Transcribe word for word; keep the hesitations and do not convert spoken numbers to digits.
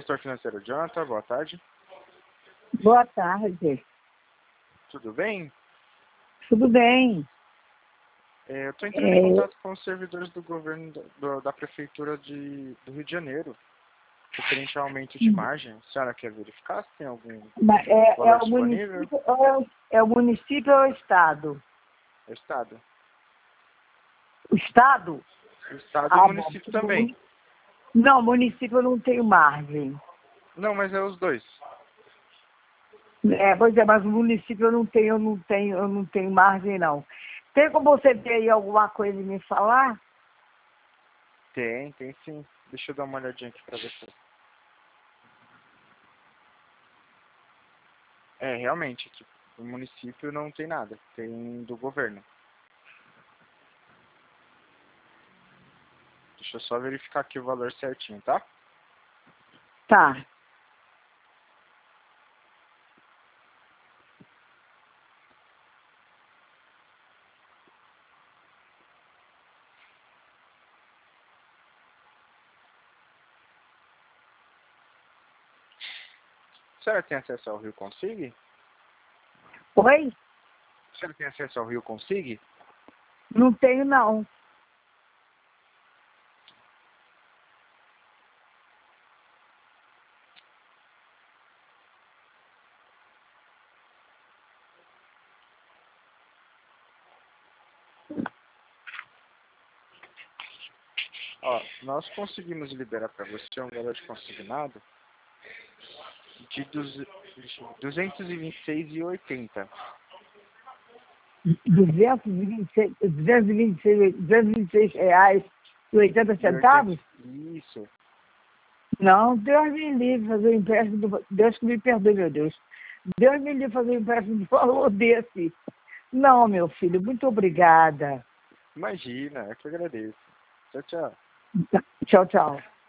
consultor financeiro Jonathan, boa tarde. Boa tarde. Tudo bem? Tudo bem. É, eu estou entrando É, em contato com os servidores do governo do- do- da Prefeitura de, do Rio de Janeiro, referente ao aumento de margem. A senhora quer verificar se tem algum mas é, valor é, o disponível? município, ou é, o, é o município ou é o Estado? É o Estado. O Estado? O Estado e o Ah, bom. município também. Não, município eu não tenho margem. Não, mas é os dois. É, pois é, mas o município eu não tenho, eu não tenho, eu não tenho margem, não. Tem como você ter aí alguma coisa e me falar? Tem, tem sim. Deixa eu dar uma olhadinha aqui para você. É, realmente, aqui o município não tem nada. Tem do governo. Deixa eu só verificar aqui o valor certinho, tá? Tá. A senhora tem acesso ao Rio Consig? Oi? A senhora tem acesso ao Rio Consig? Não tenho, não. Ó, nós conseguimos liberar para você um valor de consignado de duzentos e vinte e seis reais e oitenta duzentos e vinte e seis, duzentos e vinte e seis, duzentos e vinte e seis reais e oitenta centavos? Isso. Não, Deus me livre fazer um empréstimo, do, Deus que me perdoe, meu Deus. Deus me livre fazer um empréstimo de valor desse. Não, meu filho, muito obrigada. Imagina, eu que agradeço. Tchau, tchau. Tchau, tchau.